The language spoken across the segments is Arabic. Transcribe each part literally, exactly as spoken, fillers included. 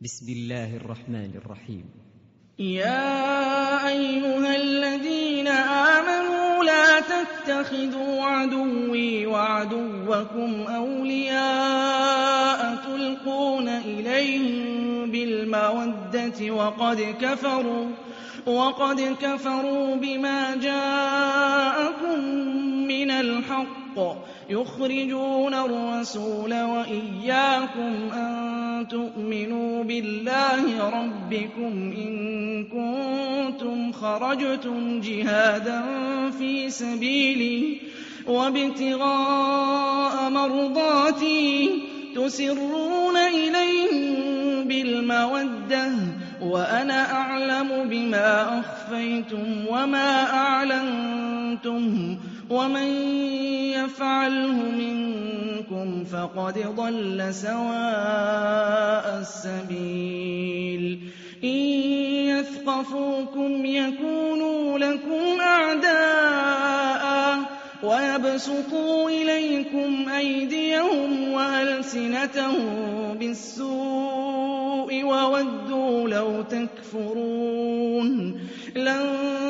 بسم الله الرحمن الرحيم. يا أيها الذين آمنوا لا تتخذوا عدوي وعدوكم أولياء تلقون إليهم بالمودة وقد كفروا وقد كفروا بما جاءكم من الحق يخرجون الرسول وإياكم أن تؤمنوا بالله ربكم إن كنتم خرجتم جهادا في سبيلي وابتغاء مرضاتي تسرون إليهم بالمودة وأنا أعلم بما أخفيتم وما أعلنتم ومن يفعله منكم فقد ضل سواء السبيل. إن يثقفوكم يكونوا لكم أعداء ويبسطوا إليكم أيديهم وألسنتهم بالسوء وودوا لو تكفرون. لن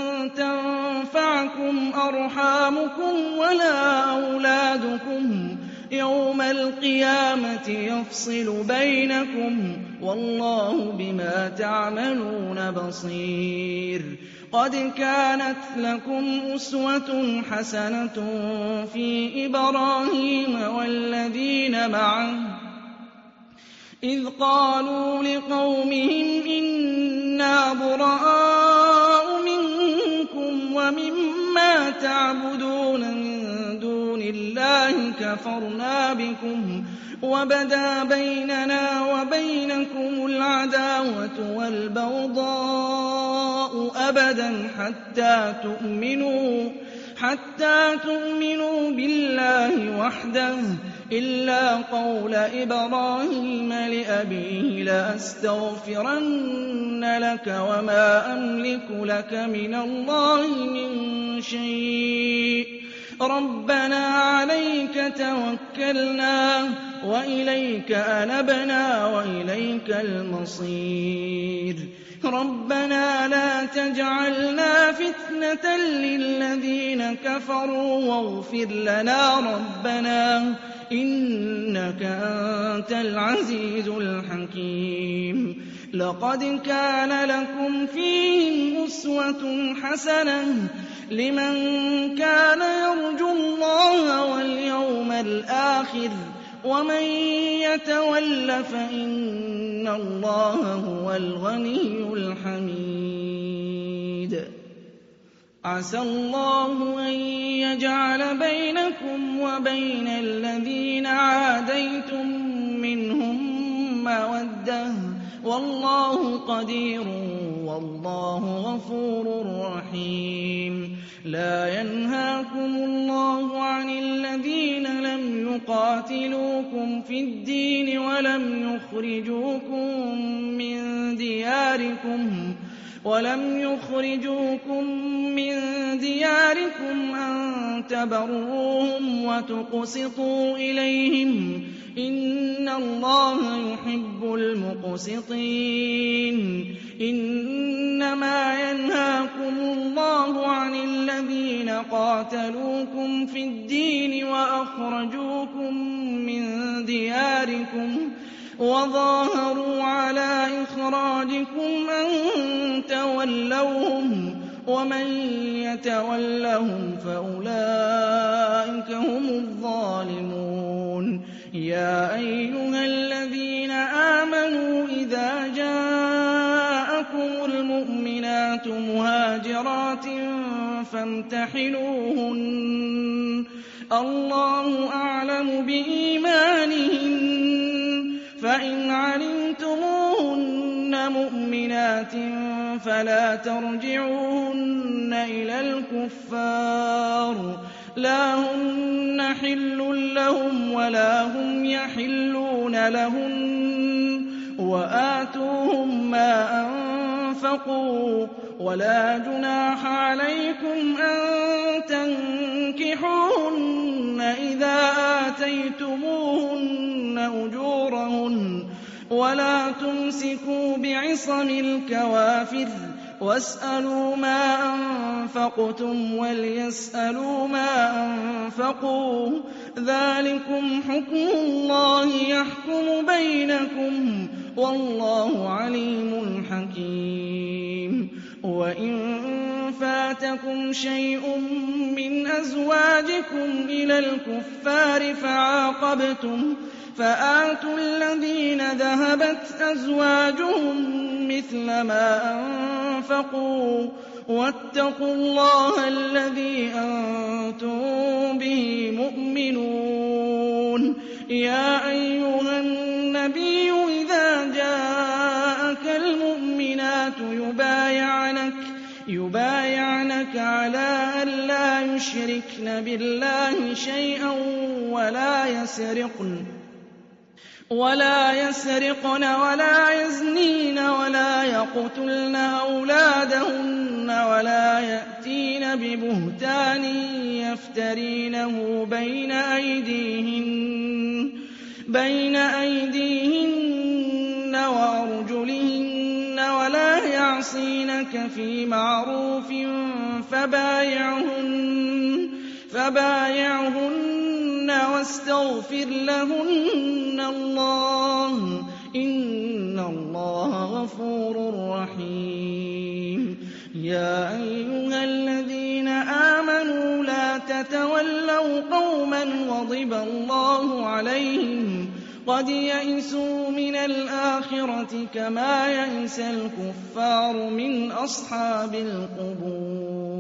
تنفعكم أرحامكم ولا أولادكم يوم القيامة يفصل بينكم والله بما تعملون بصير. قد كانت لكم أسوة حسنة في إبراهيم والذين معه إذ قالوا لقومهم إنا براء منكم ومما تعبدون من دون الله كفرنا بكم وبدا بيننا وبينكم العداوة والبغضاء أبدا حتى تؤمنوا حتى تؤمنوا بالله وحده إلا قول إبراهيم لأبيه لأستغفرن لك وما أملك لك من الله من شيء ربنا عليك توكلنا وإليك أنبنا وإليك المصير. ربنا لا تجعلنا فتنة للذين كفروا واغفر لنا ربنا إنك أنت العزيز الحكيم. لقد كان لكم فيهم أسوة حسنة لمن كان يرجو الله واليوم الآخر ومن يتول فإن الله هو الغني الحميد. عسى الله أن يجعل بينكم وبين الذين عاديتم منهم مودة والله قدير والله غفور رحيم. لا ينهاكم الله عن الذين لم يقاتلوكم في الدين ولم يخرجوكم من دياركم ولم يخرجوكم من دياركم أن تبروهم وتقسطوا إليهم إن الله يحب المقسطين. إنما ينهاكم الله عن الذين قاتلوكم في الدين وأخرجوكم من دياركم وظاهروا على إخراجكم أن تولوهم ومن يتولهم فأولئك هم الظالمون. يا أيها الذين آمنوا إذا جاءكم المؤمنات مهاجرات فامتحنوهن الله أعلم بإيمانهن فإن علمتموهن مؤمنات فلا ترجعوهن إلى الكفار لا هن حل لهم ولا هم يحلون لهن وآتوهم ما أنفقوا ولا جناح عليكم أن تنكحوهن إذا آتيتموهن أجورهن ولا تمسكوا بعصم الكوافر واسألوا ما أنفقتم وليسألوا ما أنفقوا ذلكم حكم الله يحكم بينكم والله عليم حكيم وإن فاتكم شيء من أزواجكم إلى الكفار فعاقبتم فآتوا الذين ذهبت أزواجهم مثل ما أنفقوا واتقوا الله الذي أنتم به مؤمنون يا أيها النبي إذا جاءك المؤمنات يبايعنك يبايعنك على أن لا يشركن بالله شيئا ولا يسرقن ولا يسرقن ولا يزنين ولا يقتلن أولادهن ولا يأتين ببهتان يفترينه بين أيديهن بين أيديهن وأرجلهن ولا يعصينك في معروف فبايعهن فبايعهن واستغفر لهن الله إن الله غفور رحيم يا أيها الذين آمنوا لا تتولوا قوما غضب الله عليهم قد يئسوا من الآخرة كما يئس الكفار من أصحاب القبور